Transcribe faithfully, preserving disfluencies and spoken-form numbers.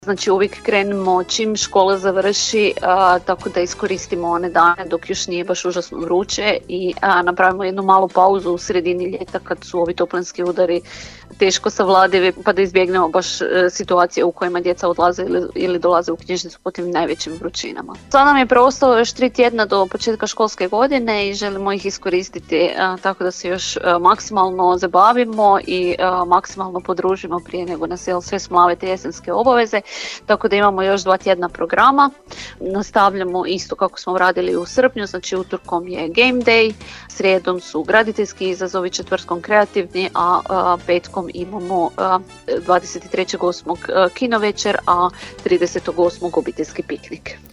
Znači uvijek krenemo čim škola završi, a, tako da iskoristimo one dane dok još nije baš užasno vruće i a, napravimo jednu malu pauzu u sredini ljeta kad su ovi toplinski udari teško savladivi, pa da izbjegnemo baš e, situacije u kojima djeca odlaze ili, ili dolaze u knjižnicu po tim najvećim vrućinama. Sad nam je preostalo još tri tjedna do početka školske godine i želimo ih iskoristiti a, tako da se još a, maksimalno zabavimo i a, maksimalno podružimo prije nego nas jel, sve smlave te jesenske obaveze. Tako da imamo još dva tjedna programa. Nastavljamo isto kako smo radili u srpnju, znači utorkom je game day, srijedom su graditeljski izazovi, četvrtkom kreativni, a, a petkom imamo a, dvadeset trećeg osmog kino večer, a tridesetog osmog obiteljski piknik.